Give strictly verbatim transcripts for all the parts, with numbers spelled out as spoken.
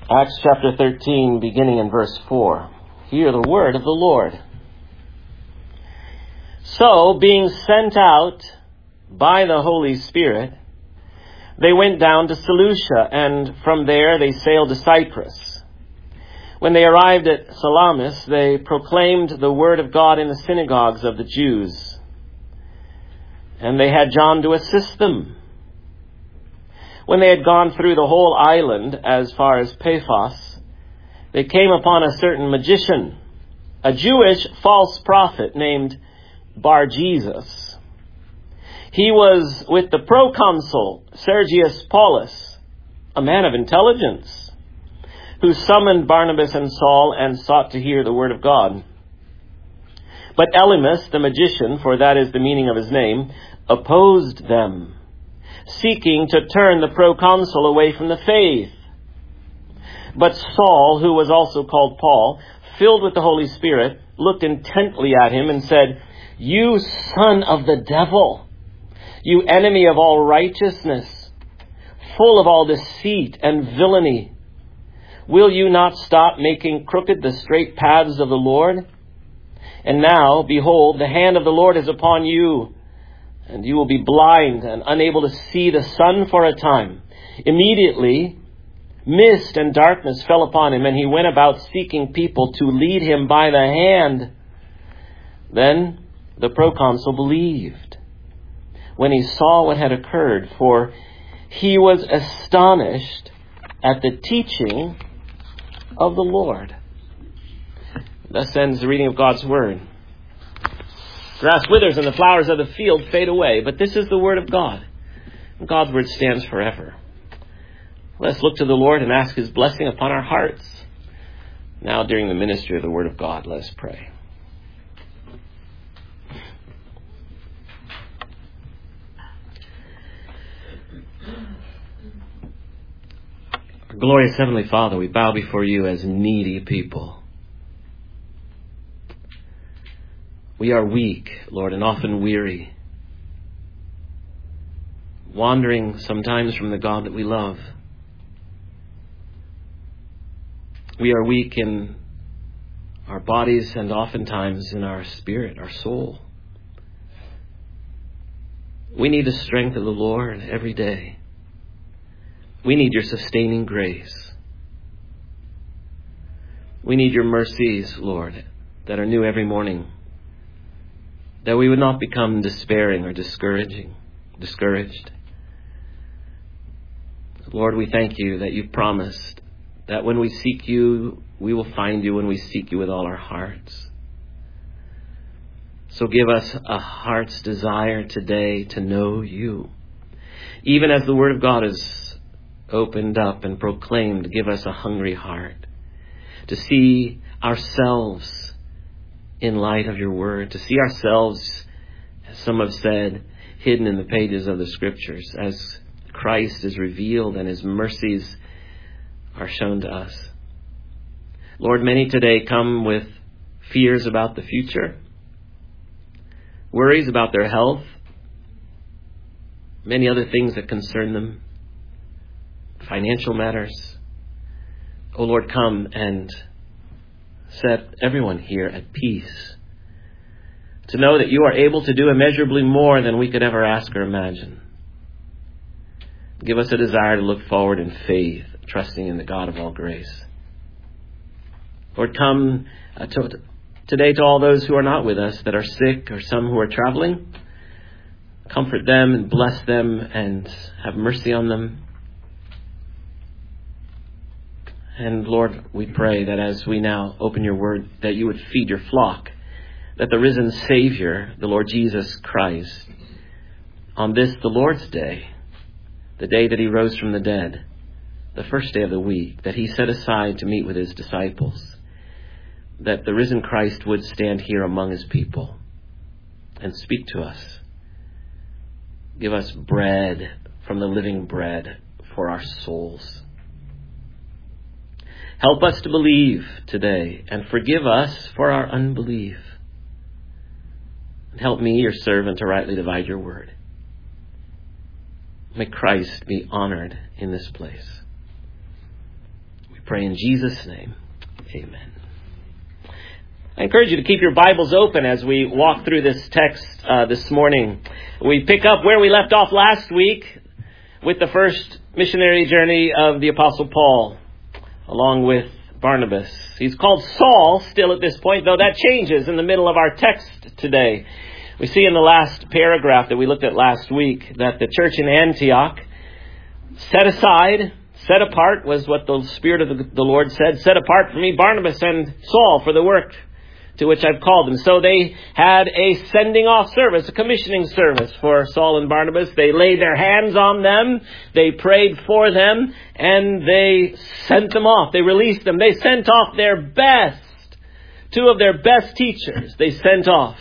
Acts chapter thirteen, beginning in verse four. Hear the word of the Lord. So, being sent out by the Holy Spirit, they went down to Seleucia, and from there they sailed to Cyprus. When they arrived at Salamis, they proclaimed the word of God in the synagogues of the Jews. And they had John to assist them. When they had gone through the whole island as far as Paphos, they came upon a certain magician, a Jewish false prophet named Bar-Jesus. He was with the proconsul Sergius Paulus, a man of intelligence, who summoned Barnabas and Saul and sought to hear the word of God. But Elymas, the magician, for that is the meaning of his name, opposed them, seeking to turn the proconsul away from the faith. But Saul, who was also called Paul, filled with the Holy Spirit, looked intently at him and said, "You son of the devil, you enemy of all righteousness, full of all deceit and villainy, will you not stop making crooked the straight paths of the Lord? And now, behold, the hand of the Lord is upon you, and you will be blind and unable to see the sun for a time." Immediately, mist and darkness fell upon him, and he went about seeking people to lead him by the hand. Then the proconsul believed when he saw what had occurred, for he was astonished at the teaching of the Lord. Thus ends the reading of God's word. Grass withers and the flowers of the field fade away, but this is the word of God. God's word stands forever. Let's look to the Lord and ask his blessing upon our hearts. Now, during the ministry of the word of God, let us pray. Our glorious Heavenly Father, we bow before you as needy people. We are weak, Lord, and often weary, wandering sometimes from the God that we love. We are weak in our bodies and oftentimes in our spirit, our soul. We need the strength of the Lord every day. We need your sustaining grace. We need your mercies, Lord, that are new every morning, that we would not become despairing or discouraging, discouraged. Lord, we thank you that you've promised that when we seek you, we will find you when we seek you with all our hearts. So give us a heart's desire today to know you. Even as the word of God is opened up and proclaimed, give us a hungry heart to see ourselves in light of your word, to see ourselves, as some have said, hidden in the pages of the scriptures, as Christ is revealed and his mercies are shown to us. Lord, many today come with fears about the future, worries about their health, many other things that concern them, financial matters. Oh Lord, come and set everyone here at peace, to know that you are able to do immeasurably more than we could ever ask or imagine. Give us a desire to look forward in faith, trusting in the God of all grace. Lord, come uh, to, today to all those who are not with us, that are sick or some who are traveling. Comfort them and bless them and have mercy on them. And Lord, we pray that as we now open your word, that you would feed your flock, that the risen Savior, the Lord Jesus Christ, on this, the Lord's Day, the day that he rose from the dead, the first day of the week, that he set aside to meet with his disciples, that the risen Christ would stand here among his people and speak to us. Give us bread from the living bread for our souls. Help us to believe today and forgive us for our unbelief. And help me, your servant, to rightly divide your word. May Christ be honored in this place. We pray in Jesus' name. Amen. I encourage you to keep your Bibles open as we walk through this text uh, this morning. We pick up where we left off last week with the first missionary journey of the Apostle Paul, along with Barnabas. He's called Saul still at this point, though that changes in the middle of our text today. We see in the last paragraph that we looked at last week that the church in Antioch set aside, set apart was what the Spirit of the, the Lord said, set apart for me Barnabas and Saul for the work to which I've called them. So they had a sending off service, a commissioning service for Saul and Barnabas. They laid their hands on them, they prayed for them, and they sent them off. They released them. They sent off their best, two of their best teachers they sent off,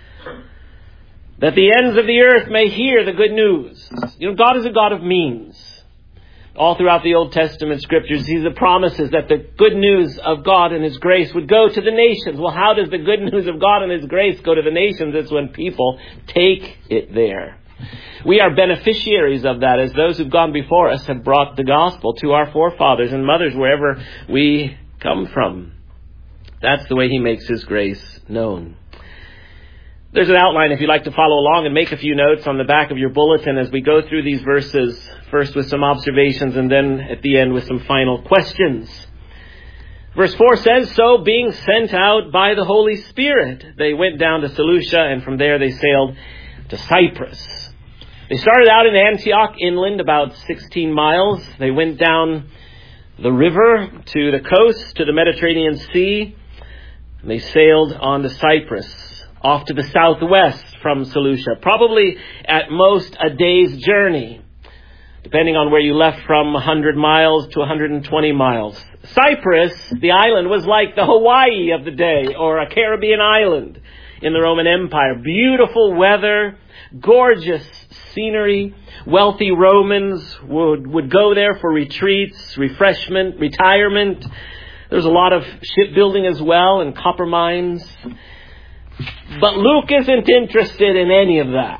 that the ends of the earth may hear the good news. You know, God is a God of means. All throughout the Old Testament scriptures, He promises that the good news of God and His grace would go to the nations. Well, how does the good news of God and His grace go to the nations? It's when people take it there. We are beneficiaries of that, as those who've gone before us have brought the gospel to our forefathers and mothers wherever we come from. That's the way He makes His grace known. There's an outline if you'd like to follow along and make a few notes on the back of your bulletin as we go through these verses, first with some observations and then at the end with some final questions. Verse four says, so being sent out by the Holy Spirit, they went down to Seleucia, and from there they sailed to Cyprus. They started out in Antioch inland about sixteen miles. They went down the river to the coast, to the Mediterranean Sea, and they sailed on to Cyprus, off to the southwest from Seleucia, probably at most a day's journey, depending on where you left from, one hundred miles to one hundred twenty miles. Cyprus, the island, was like the Hawaii of the day, or a Caribbean island in the Roman Empire. Beautiful weather, gorgeous scenery. Wealthy Romans would, would go there for retreats, refreshment, retirement. There's a lot of shipbuilding as well and copper mines. But Luke isn't interested in any of that.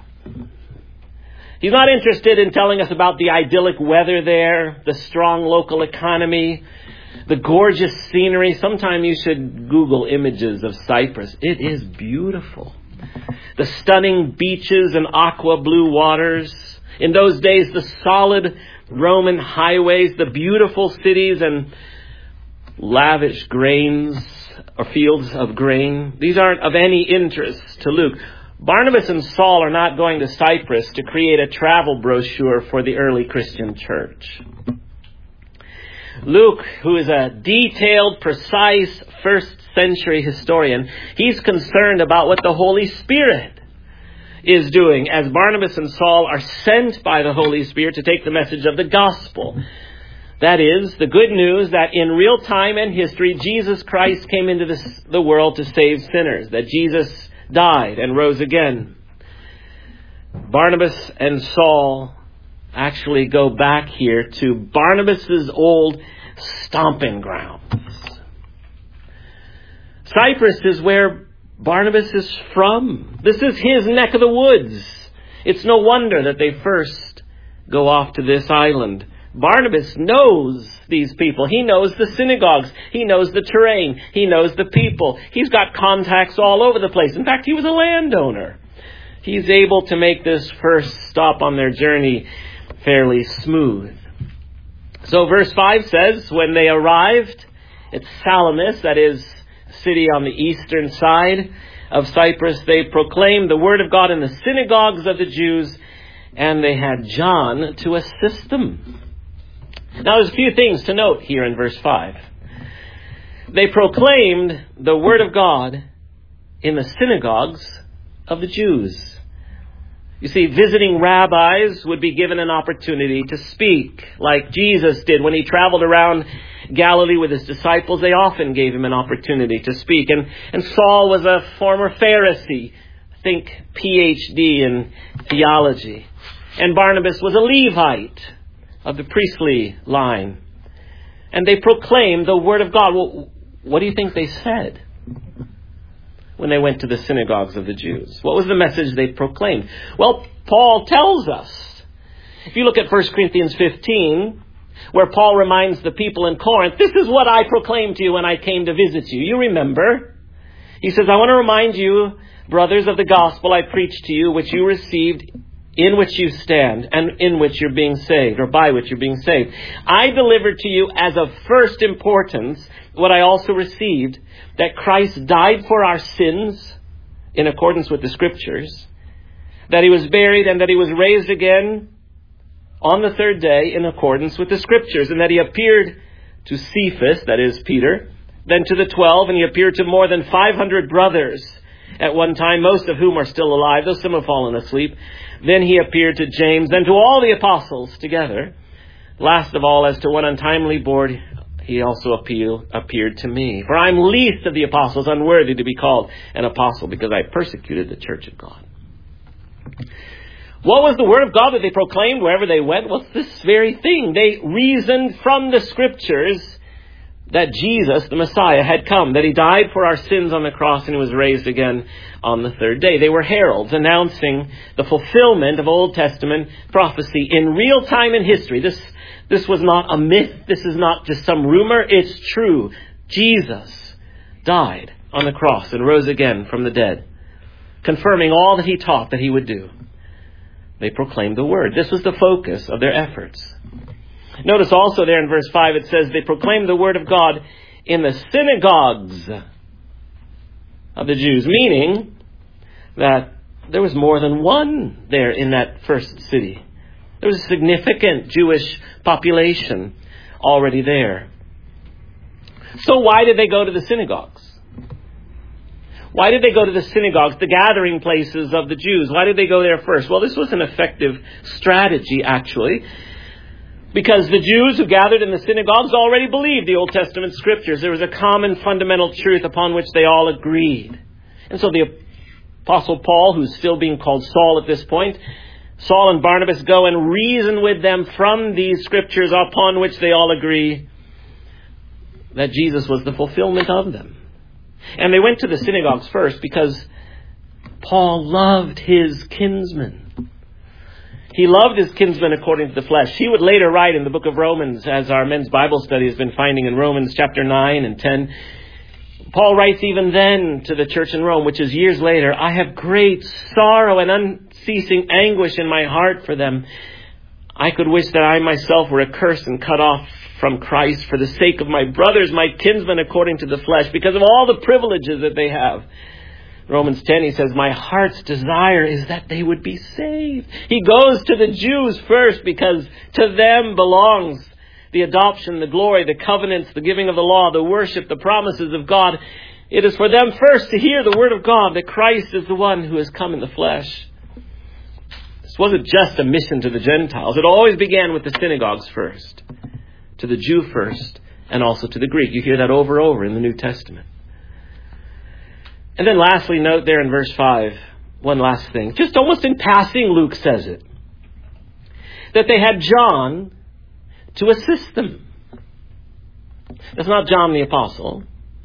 He's not interested in telling us about the idyllic weather there, the strong local economy, the gorgeous scenery. Sometime you should Google images of Cyprus. It is beautiful. The stunning beaches and aqua blue waters. In those days, the solid Roman highways, the beautiful cities and lavish grains or fields of grain. These aren't of any interest to Luke. Barnabas and Saul are not going to Cyprus to create a travel brochure for the early Christian church. Luke, who is a detailed, precise first century historian, he's concerned about what the Holy Spirit is doing as Barnabas and Saul are sent by the Holy Spirit to take the message of the gospel. That is, the good news that in real time and history, Jesus Christ came into this, the world to save sinners, that Jesus died and rose again. Barnabas and Saul actually go back here to Barnabas's old stomping grounds. Cyprus is where Barnabas is from. This is his neck of the woods. It's no wonder that they first go off to this island. Barnabas knows these people. He knows the synagogues. He knows the terrain. He knows the people. He's got contacts all over the place. In fact, he was a landowner. He's able to make this first stop on their journey fairly smooth. So verse five says, when they arrived at Salamis, that is, a city on the eastern side of Cyprus, they proclaimed the word of God in the synagogues of the Jews, and they had John to assist them. Now, there's a few things to note here in verse five. They proclaimed the word of God in the synagogues of the Jews. You see, visiting rabbis would be given an opportunity to speak, like Jesus did when he traveled around Galilee with his disciples. They often gave him an opportunity to speak. And, and Saul was a former Pharisee, think P H D in theology. And Barnabas was a Levite of the priestly line. And they proclaimed the word of God. Well, what do you think they said when they went to the synagogues of the Jews? What was the message they proclaimed? Well, Paul tells us. If you look at First Corinthians fifteen, where Paul reminds the people in Corinth, this is what I proclaimed to you when I came to visit you. You remember? He says, I want to remind you, brothers, of the gospel I preached to you, which you received, in which you stand, and in which you're being saved, or by which you're being saved. I delivered to you as of first importance what I also received, that Christ died for our sins in accordance with the Scriptures, that he was buried and that he was raised again on the third day in accordance with the Scriptures, and that he appeared to Cephas, that is Peter, then to the twelve, and he appeared to more than five hundred brothers at one time, most of whom are still alive, though some have fallen asleep. Then he appeared to James, then to all the apostles together. Last of all, as to one untimely born, he also appeal, appeared to me. For I am least of the apostles, unworthy to be called an apostle, because I persecuted the church of God. What was the word of God that they proclaimed wherever they went? Well, it's this very thing. They reasoned from the Scriptures that Jesus, the Messiah, had come, that he died for our sins on the cross and he was raised again on the third day. They were heralds announcing the fulfillment of Old Testament prophecy in real time in history. This, this was not a myth. This is not just some rumor. It's true. Jesus died on the cross and rose again from the dead, confirming all that he taught that he would do. They proclaimed the word. This was the focus of their efforts. Notice also there in verse five, it says they proclaimed the word of God in the synagogues of the Jews, meaning that there was more than one there in that first city. There was a significant Jewish population already there. So why did they go to the synagogues? Why did they go to the synagogues, the gathering places of the Jews? Why did they go there first? Well, this was an effective strategy, actually, because the Jews who gathered in the synagogues already believed the Old Testament Scriptures. There was a common fundamental truth upon which they all agreed. And so the Apostle Paul, who's still being called Saul at this point, Saul and Barnabas go and reason with them from these Scriptures upon which they all agree that Jesus was the fulfillment of them. And they went to the synagogues first because Paul loved his kinsmen. He loved his kinsmen according to the flesh. He would later write in the book of Romans, as our men's Bible study has been finding in Romans chapter nine and ten. Paul writes even then to the church in Rome, which is years later, I have great sorrow and unceasing anguish in my heart for them. I could wish that I myself were accursed and cut off from Christ for the sake of my brothers, my kinsmen according to the flesh, because of all the privileges that they have. Romans ten, he says, my heart's desire is that they would be saved. He goes to the Jews first because to them belongs the adoption, the glory, the covenants, the giving of the law, the worship, the promises of God. It is for them first to hear the word of God, that Christ is the one who has come in the flesh. This wasn't just a mission to the Gentiles. It always began with the synagogues first, to the Jew first, and also to the Greek. You hear that over and over in the New Testament. And then lastly, note there in verse five, one last thing. Just almost in passing, Luke says it. That they had John to assist them. That's not John the Apostle.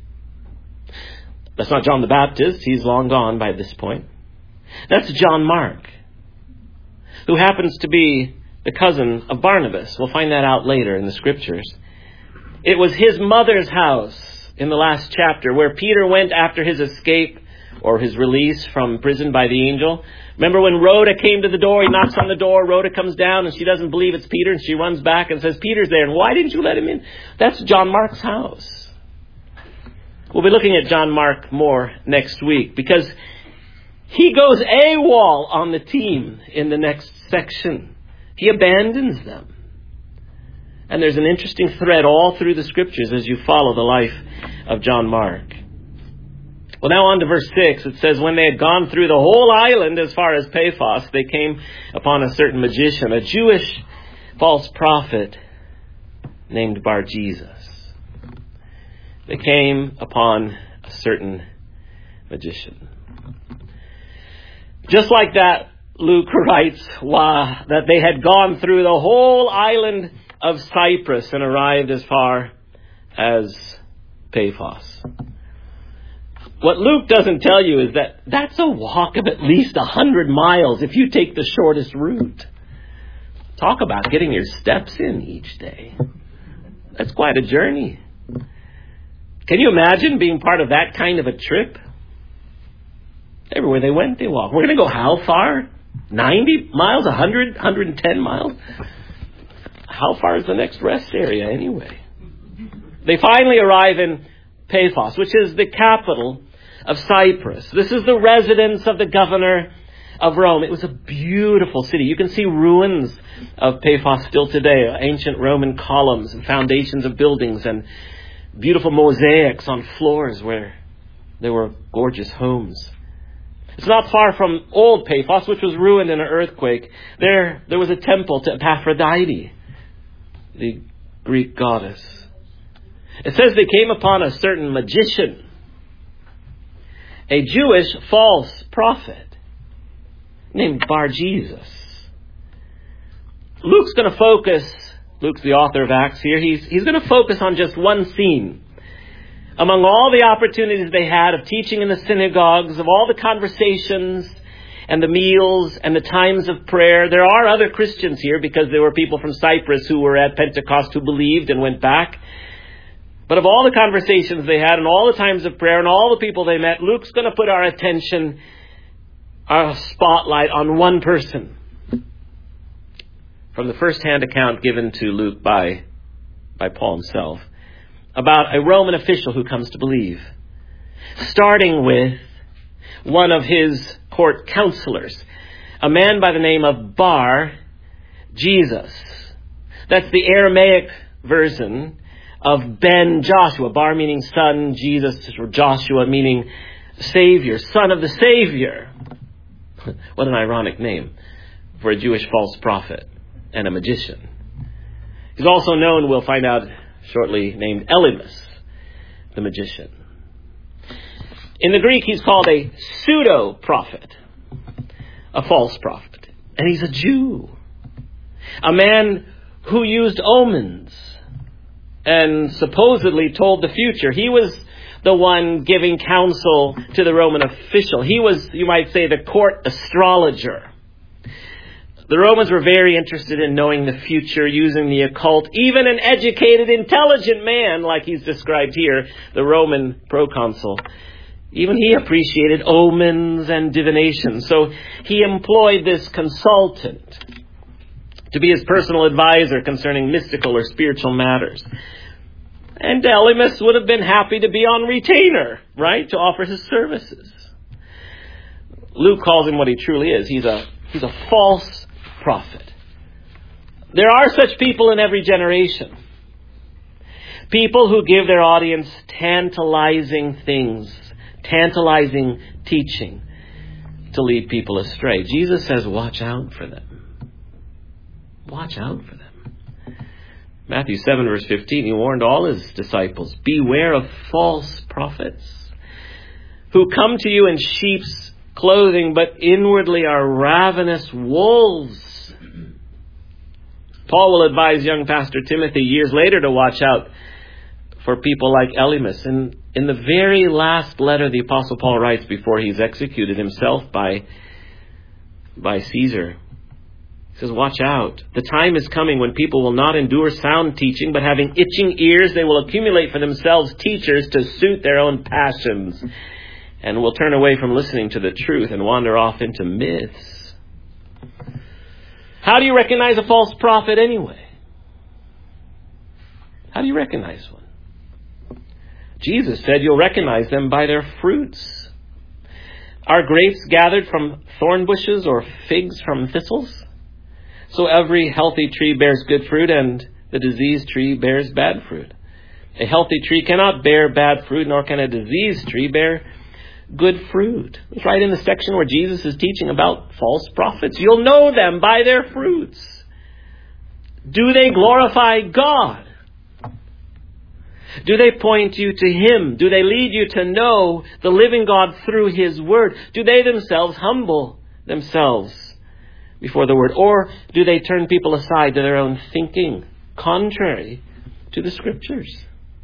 That's not John the Baptist. He's long gone by this point. That's John Mark, who happens to be the cousin of Barnabas. We'll find that out later in the Scriptures. It was his mother's house in the last chapter where Peter went after his escape or his release from prison by the angel. Remember when Rhoda came to the door, he knocks on the door, Rhoda comes down and she doesn't believe it's Peter and she runs back and says, Peter's there, and why didn't you let him in? That's John Mark's house. We'll be looking at John Mark more next week because he goes AWOL on the team in the next section. He abandons them. And there's an interesting thread all through the Scriptures as you follow the life of John Mark. Well, now on to verse six. It says, when they had gone through the whole island as far as Paphos, they came upon a certain magician, a Jewish false prophet named Bar-Jesus. They came upon a certain magician. Just like that, Luke writes wow, that they had gone through the whole island of Cyprus and arrived as far as Paphos. What Luke doesn't tell you is that that's a walk of at least a hundred miles if you take the shortest route. Talk about getting your steps in each day. That's quite a journey. Can you imagine being part of that kind of a trip? Everywhere they went, they walked. We're going to go how far? ninety miles? one hundred? one hundred ten miles? How far is the next rest area anyway? They finally arrive in Paphos, which is the capital of Cyprus. This is the residence of the governor of Rome. It was a beautiful city. You can see ruins of Paphos still today, ancient Roman columns and foundations of buildings and beautiful mosaics on floors where there were gorgeous homes. It's not far from old Paphos, which was ruined in an earthquake. There, there was a temple to Aphrodite, the Greek goddess. It says they came upon a certain magician, a Jewish false prophet named Bar-Jesus. Luke's going to focus, Luke's the author of Acts here, he's, he's going to focus on just one scene. Among all the opportunities they had of teaching in the synagogues, of all the conversations and the meals and the times of prayer, there are other Christians here because there were people from Cyprus who were at Pentecost who believed and went back. But of all the conversations they had and all the times of prayer and all the people they met, Luke's going to put our attention, our spotlight on one person. From the first-hand account given to Luke by, by Paul himself, about a Roman official who comes to believe. Starting with one of his court counselors, a man by the name of Bar-Jesus. That's the Aramaic version of Ben Joshua. Bar meaning son, Jesus, or Joshua meaning Savior, son of the Savior. What an ironic name for a Jewish false prophet and a magician. He's also known, we'll find out shortly, named Elymas, the magician. In the Greek, he's called a pseudo-prophet, a false prophet. And he's a Jew, a man who used omens and supposedly told the future. He was the one giving counsel to the Roman official. He was, you might say, the court astrologer. The Romans were very interested in knowing the future, using the occult. Even an educated, intelligent man, like he's described here, the Roman proconsul, even he appreciated omens and divination. So he employed this consultant to be his personal advisor concerning mystical or spiritual matters. And Elymas would have been happy to be on retainer, right, to offer his services. Luke calls him what he truly is. He's a he's a false prophet. There are such people in every generation. People who give their audience tantalizing things, tantalizing teaching to lead people astray. Jesus says, watch out for them. Watch out for them. Matthew seven verse fifteen, he warned all his disciples, beware of false prophets who come to you in sheep's clothing, but inwardly are ravenous wolves. Paul will advise young Pastor Timothy years later to watch out for people like Elymas. And in the very last letter the Apostle Paul writes before he's executed himself by, by Caesar, he says, watch out. The time is coming when people will not endure sound teaching, but having itching ears, they will accumulate for themselves teachers to suit their own passions, and will turn away from listening to the truth and wander off into myths. How do you recognize a false prophet anyway? How do you recognize one? Jesus said you'll recognize them by their fruits. Are grapes gathered from thorn bushes or figs from thistles? So every healthy tree bears good fruit, and the diseased tree bears bad fruit. A healthy tree cannot bear bad fruit, nor can a diseased tree bear good fruit. It's right in the section where Jesus is teaching about false prophets. You'll know them by their fruits. Do they glorify God? Do they point you to Him? Do they lead you to know the living God through His Word? Do they themselves humble themselves before the Word? Or do they turn people aside to their own thinking, contrary to the Scriptures?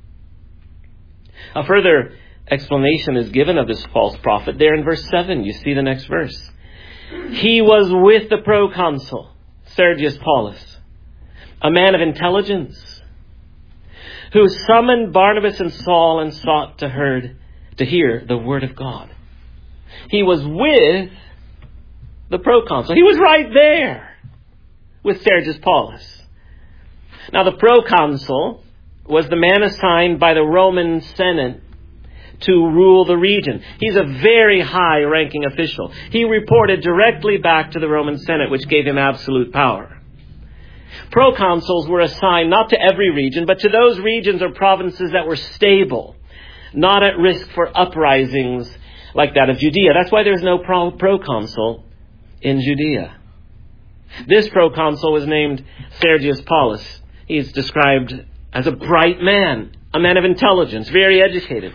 A further explanation is given of this false prophet there in verse seven. You see the next verse. He was with the proconsul, Sergius Paulus, a man of intelligence, who summoned Barnabas and Saul and sought to heard to hear the word of God. He was with the proconsul. He was right there with Sergius Paulus. Now, the proconsul was the man assigned by the Roman Senate to rule the region. He's a very high-ranking official. He reported directly back to the Roman Senate, which gave him absolute power. Proconsuls were assigned not to every region, but to those regions or provinces that were stable, not at risk for uprisings like that of Judea. That's why there's no pro- proconsul in Judea. This proconsul was named Sergius Paulus. He's described as a bright man, a man of intelligence, very educated.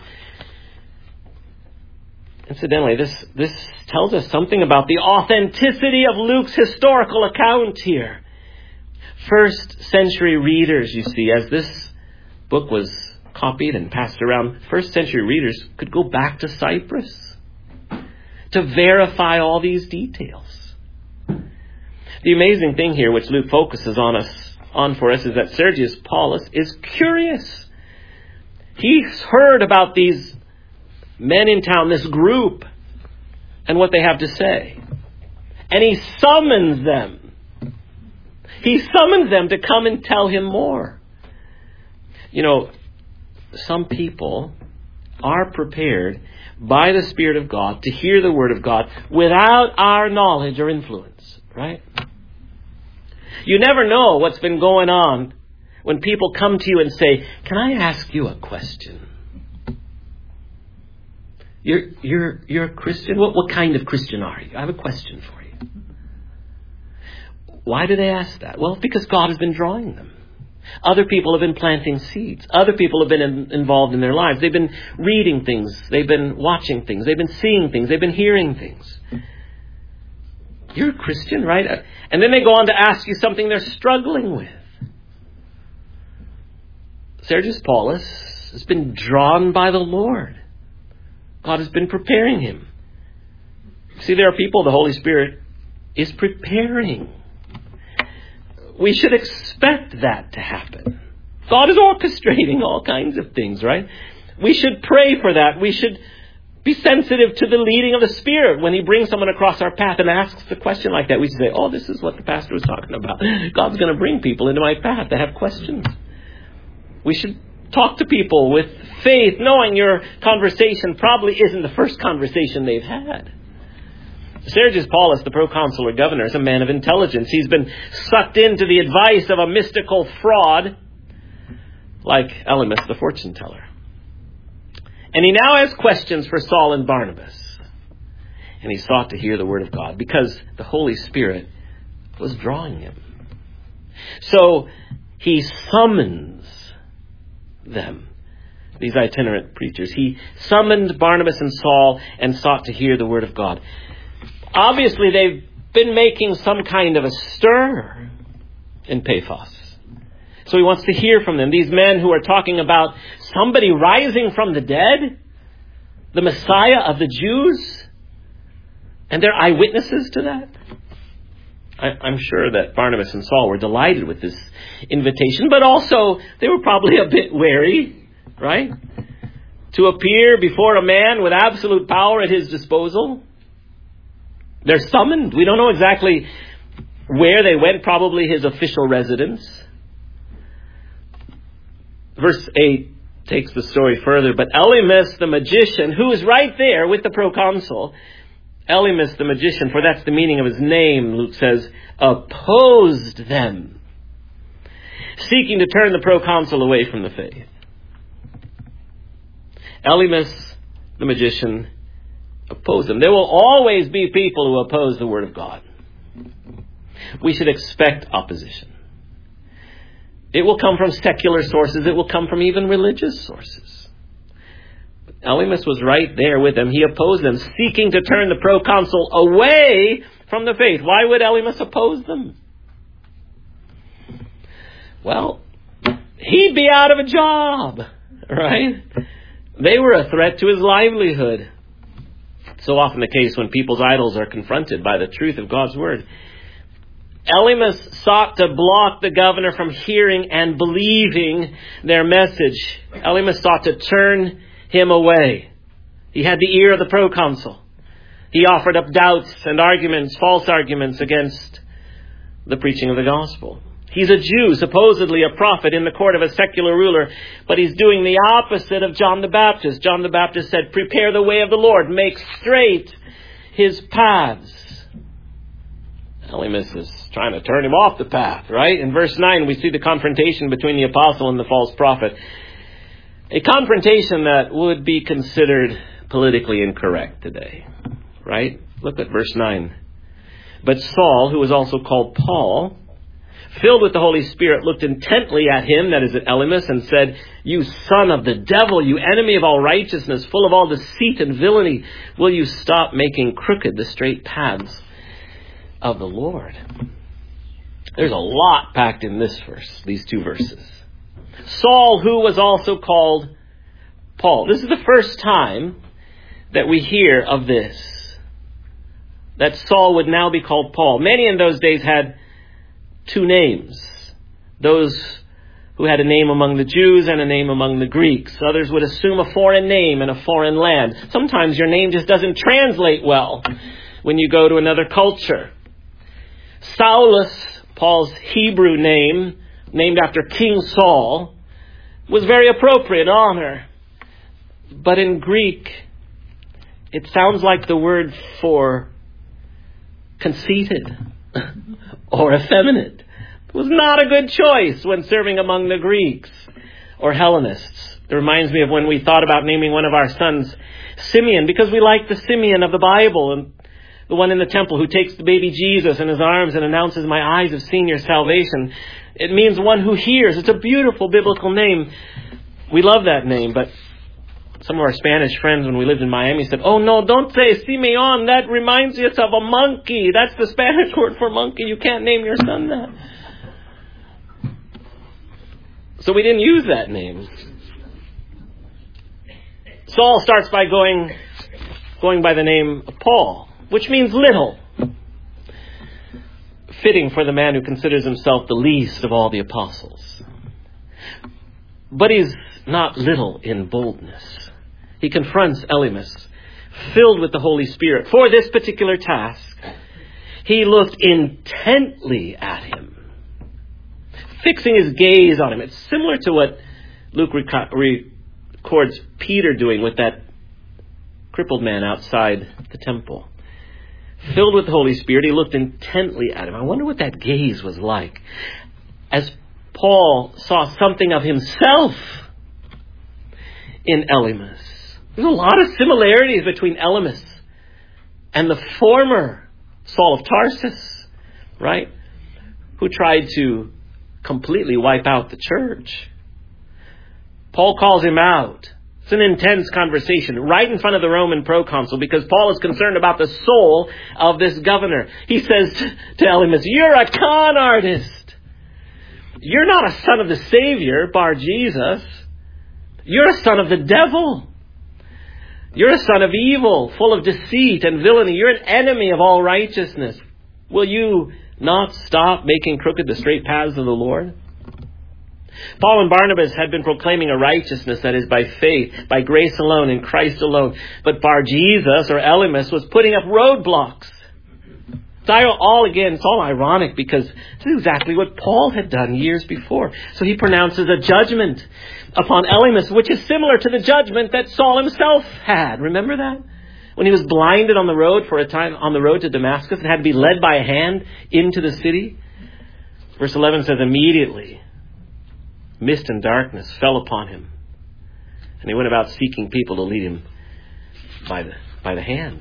Incidentally, this, this tells us something about the authenticity of Luke's historical account here. First century readers, you see, as this book was copied and passed around, first century readers could go back to Cyprus to verify all these details. The amazing thing here, which Luke focuses on us on for us, is that Sergius Paulus is curious. He's heard about these men in town, this group, and what they have to say. And he summons them. He summons them to come and tell him more. You know, some people are prepared by the Spirit of God to hear the Word of God without our knowledge or influence, right? You never know what's been going on when people come to you and say, "Can I ask you a question?" You're you're you're a Christian? What what kind of Christian are you? I have a question for you. Why do they ask that? Well, because God has been drawing them. Other people have been planting seeds. Other people have been in, involved in their lives. They've been reading things. They've been watching things. They've been seeing things. They've been hearing things. You're a Christian, right? And then they go on to ask you something they're struggling with. Sergius Paulus has been drawn by the Lord. God has been preparing him. See, there are people the Holy Spirit is preparing. We should expect that to happen. God is orchestrating all kinds of things, right? We should pray for that. We should be sensitive to the leading of the Spirit. When He brings someone across our path and asks a question like that, we should say, "Oh, this is what the pastor was talking about. God's going to bring people into my path that have questions." We should talk to people with faith, knowing your conversation probably isn't the first conversation they've had. Sergius Paulus, the proconsular governor, is a man of intelligence. He's been sucked into the advice of a mystical fraud like Elymas, the fortune teller. And he now has questions for Saul and Barnabas. And he sought to hear the word of God because the Holy Spirit was drawing him. So he summons them, these itinerant preachers. He summoned Barnabas and Saul and sought to hear the word of God. Obviously, they've been making some kind of a stir in Paphos. So he wants to hear from them. These men who are talking about somebody rising from the dead, the Messiah of the Jews, and they're eyewitnesses to that. I, I'm sure that Barnabas and Saul were delighted with this invitation, but also they were probably a bit wary, right? To appear before a man with absolute power at his disposal. They're summoned. We don't know exactly where they went, probably his official residence. Verse eight takes the story further. But Elymas the magician, who is right there with the proconsul, Elymas the magician, for that's the meaning of his name, Luke says, opposed them, seeking to turn the proconsul away from the faith. Elymas the magician oppose them. There will always be people who oppose the Word of God. We should expect opposition. It will come from secular sources. It will come from even religious sources. But Elymas was right there with them. He opposed them, seeking to turn the proconsul away from the faith. Why would Elymas oppose them? Well, he'd be out of a job, right? They were a threat to his livelihood. So often the case when people's idols are confronted by the truth of God's Word. Elymas sought to block the governor from hearing and believing their message. Elymas sought to turn him away. He had the ear of the proconsul. He offered up doubts and arguments, false arguments against the preaching of the gospel. He's a Jew, supposedly a prophet in the court of a secular ruler, but he's doing the opposite of John the Baptist. John the Baptist said, "Prepare the way of the Lord, make straight his paths." Elymas is trying to turn him off the path, right? In verse nine, we see the confrontation between the apostle and the false prophet. A confrontation that would be considered politically incorrect today, right? Look at verse nine. But Saul, who was also called Paul, filled with the Holy Spirit, looked intently at him, that is at Elymas, and said, "You son of the devil, you enemy of all righteousness, full of all deceit and villainy, will you stop making crooked the straight paths of the Lord?" There's a lot packed in this verse, these two verses. Saul, who was also called Paul. This is the first time that we hear of this, that Saul would now be called Paul. Many in those days had two names. Those who had a name among the Jews and a name among the Greeks. Others would assume a foreign name in a foreign land. Sometimes your name just doesn't translate well when you go to another culture. Saulus, Paul's Hebrew name, named after King Saul, was very appropriate honor. But in Greek, it sounds like the word for conceited or effeminate. It was not a good choice when serving among the Greeks or Hellenists. It reminds me of when we thought about naming one of our sons Simeon, because we like the Simeon of the Bible, and the one in the temple who takes the baby Jesus in his arms and announces, "My eyes have seen your salvation." It means one who hears. It's a beautiful biblical name. We love that name, but some of our Spanish friends, when we lived in Miami, said, "Oh no, don't say Simeon. That reminds us of a monkey. That's the Spanish word for monkey. You can't name your son that." So we didn't use that name. Saul starts by going, going by the name of Paul, which means little. Fitting for the man who considers himself the least of all the apostles. But he's not little in boldness. He confronts Elymas, filled with the Holy Spirit. For this particular task, he looked intently at him, fixing his gaze on him. It's similar to what Luke records Peter doing with that crippled man outside the temple. Filled with the Holy Spirit, he looked intently at him. I wonder what that gaze was like, as Paul saw something of himself in Elymas. There's a lot of similarities between Elymas and the former Saul of Tarsus, right? Who tried to completely wipe out the church. Paul calls him out. It's an intense conversation right in front of the Roman proconsul, because Paul is concerned about the soul of this governor. He says to Elymas, "You're a con artist. You're not a son of the Savior, bar Jesus. You're a son of the devil. You're a son of evil, full of deceit and villainy. You're an enemy of all righteousness. Will you not stop making crooked the straight paths of the Lord?" Paul and Barnabas had been proclaiming a righteousness that is by faith, by grace alone, in Christ alone. But Bar-Jesus, or Elymas, was putting up roadblocks. It's all, again, it's all ironic, because this is exactly what Paul had done years before. So he pronounces a judgment upon Elymas, which is similar to the judgment that Saul himself had. Remember that? When he was blinded on the road for a time, on the road to Damascus, and had to be led by a hand into the city. Verse eleven says, immediately mist and darkness fell upon him, and he went about seeking people to lead him by the by the hand.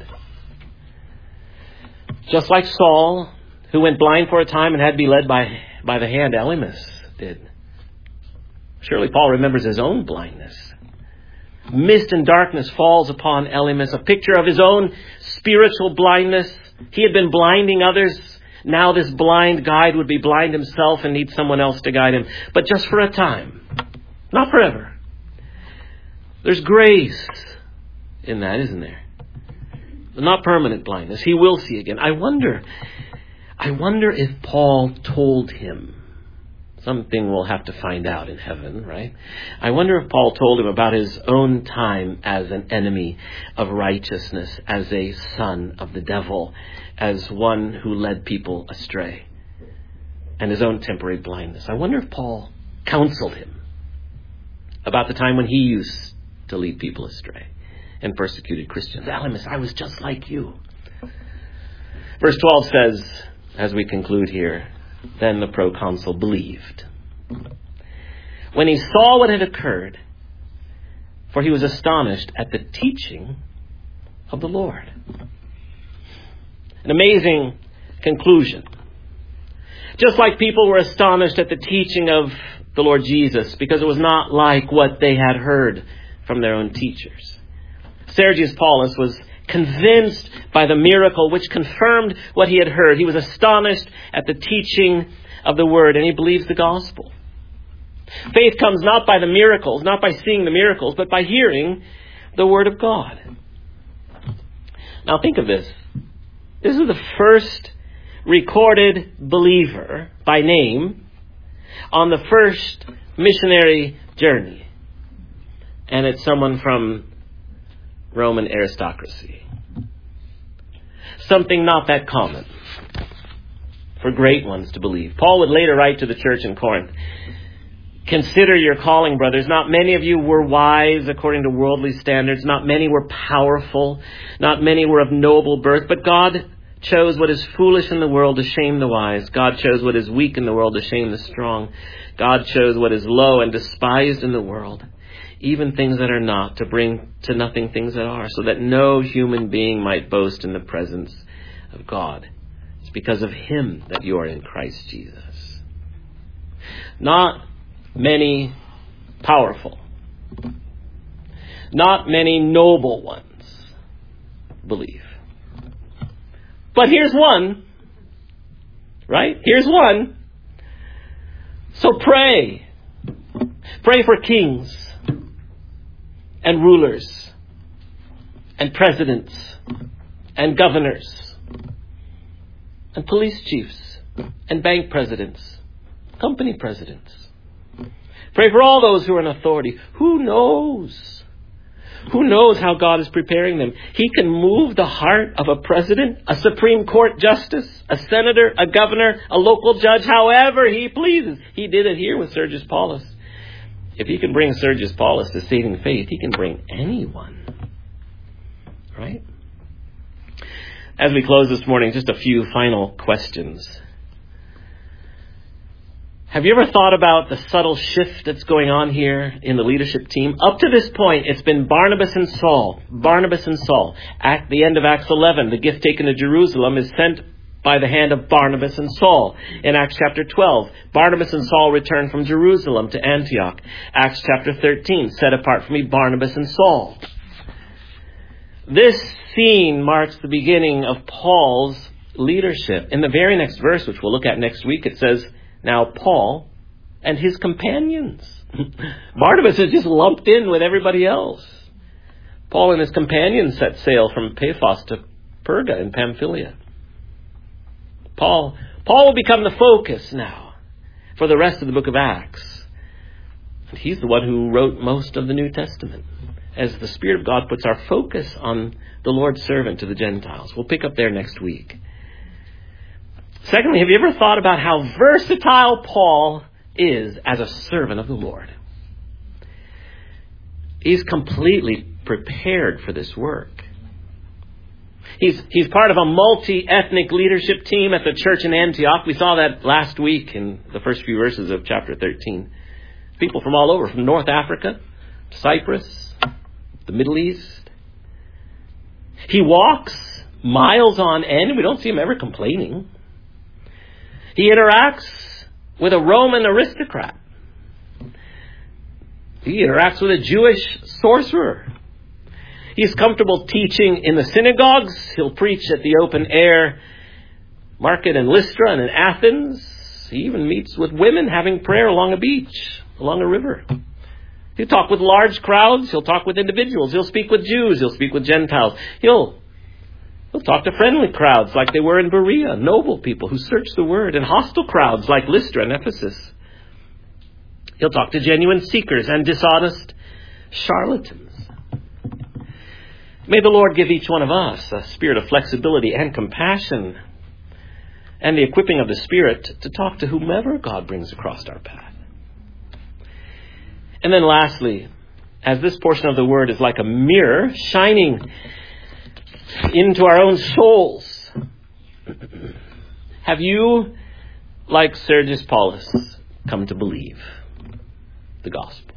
Just like Saul, who went blind for a time and had to be led by by the hand, Elymas did. Surely Paul remembers his own blindness. Mist and darkness falls upon Elymas, a picture of his own spiritual blindness. He had been blinding others. Now this blind guide would be blind himself and need someone else to guide him. But just for a time. Not forever. There's grace in that, isn't there? Not permanent blindness. He will see again. I wonder, I wonder if Paul told him. Something we'll have to find out in heaven, right? I wonder if Paul told him about his own time as an enemy of righteousness, as a son of the devil, as one who led people astray, and his own temporary blindness. I wonder if Paul counseled him about the time when he used to lead people astray and persecuted Christians. Elymas, I was just like you. Verse twelve says, as we conclude here, then the proconsul believed when he saw what had occurred, for he was astonished at the teaching of the Lord. An amazing conclusion. Just like people were astonished at the teaching of the Lord Jesus, because it was not like what they had heard from their own teachers. Sergius Paulus was convinced by the miracle which confirmed what he had heard. He was astonished at the teaching of the word, and he believes the gospel. Faith comes not by the miracles, not by seeing the miracles, but by hearing the word of God. Now think of this. This is the first recorded believer by name on the first missionary journey. And it's someone from Roman aristocracy. Something not that common for great ones to believe. Paul would later write to the church in Corinth, consider your calling, brothers. Not many of you were wise according to worldly standards. Not many were powerful. Not many were of noble birth. But God chose what is foolish in the world to shame the wise. God chose what is weak in the world to shame the strong. God chose what is low and despised in the world, even things that are not, to bring to nothing things that are, so that no human being might boast in the presence of God. It's because of him that you are in Christ Jesus. Not many powerful, not many noble ones believe. But here's one, right? Here's one. So pray. Pray for kings and rulers and presidents and governors and police chiefs and bank presidents, company presidents. Pray for all those who are in authority. Who knows? Who knows how God is preparing them? He can move the heart of a president, a Supreme Court justice, a senator, a governor, a local judge, however he pleases. He did it here with Sergius Paulus. If he can bring Sergius Paulus to saving faith, he can bring anyone. Right? As we close this morning, just a few final questions. Have you ever thought about the subtle shift that's going on here in the leadership team? Up to this point, it's been Barnabas and Saul. Barnabas and Saul. At the end of Acts eleven, the gift taken to Jerusalem is sent by the hand of Barnabas and Saul. In Acts chapter twelve, Barnabas and Saul return from Jerusalem to Antioch. Acts chapter thirteen, set apart for me Barnabas and Saul. This scene marks the beginning of Paul's leadership. In the very next verse, which we'll look at next week, it says, now Paul and his companions. Barnabas is just lumped in with everybody else. Paul and his companions set sail from Paphos to Perga in Pamphylia. Paul, Paul will become the focus now for the rest of the book of Acts. And he's the one who wrote most of the New Testament, as the Spirit of God puts our focus on the Lord's servant to the Gentiles. We'll pick up there next week. Secondly, have you ever thought about how versatile Paul is as a servant of the Lord? He's completely prepared for this work. He's, he's part of a multi-ethnic leadership team at the church in Antioch. We saw that last week in the first few verses of chapter thirteen. People from all over, from North Africa, Cyprus, the Middle East. He walks miles on end, and we don't see him ever complaining. He interacts with a Roman aristocrat. He interacts with a Jewish sorcerer. He's comfortable teaching in the synagogues. He'll preach at the open air market in Lystra and in Athens. He even meets with women having prayer along a beach, along a river. He'll talk with large crowds. He'll talk with individuals. He'll speak with Jews. He'll speak with Gentiles. He'll He'll talk to friendly crowds like they were in Berea, noble people who search the word, and hostile crowds like Lystra and Ephesus. He'll talk to genuine seekers and dishonest charlatans. May the Lord give each one of us a spirit of flexibility and compassion and the equipping of the Spirit to talk to whomever God brings across our path. And then lastly, as this portion of the Word is like a mirror shining into our own souls, have you, like Sergius Paulus, come to believe the gospel?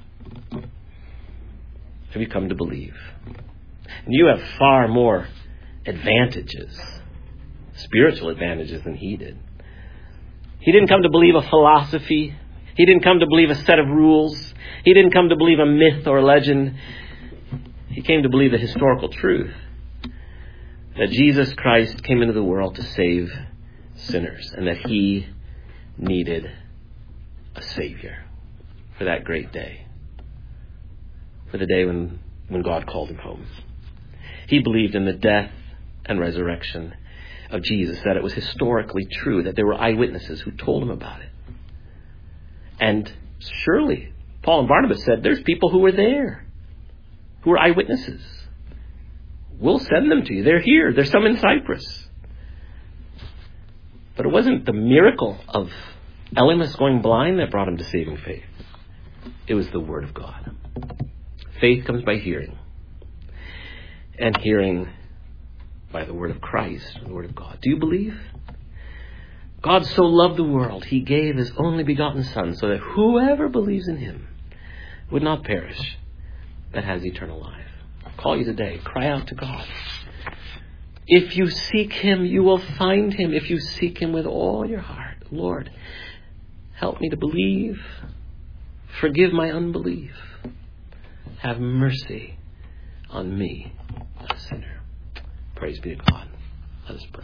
Have you come to believe? And you have far more advantages, spiritual advantages, than he did. He didn't come to believe a philosophy. He didn't come to believe a set of rules. He didn't come to believe a myth or a legend. He came to believe the historical truth that Jesus Christ came into the world to save sinners and that he needed a Savior for that great day, for the day when, when God called him home. He believed in the death and resurrection of Jesus, that it was historically true, that there were eyewitnesses who told him about it. And surely, Paul and Barnabas said, there's people who were there, who were eyewitnesses. We'll send them to you. They're here. There's some in Cyprus. But it wasn't the miracle of Elymas going blind that brought him to saving faith. It was the Word of God. Faith comes by hearing, and hearing by the Word of Christ, the Word of God. Do you believe? God so loved the world, he gave his only begotten Son, so that whoever believes in him would not perish, but has eternal life. I call you today. Cry out to God. If you seek him, you will find him. If you seek him with all your heart. Lord, help me to believe. Forgive my unbelief. Have mercy on me, a sinner. Praise be to God. Let us pray.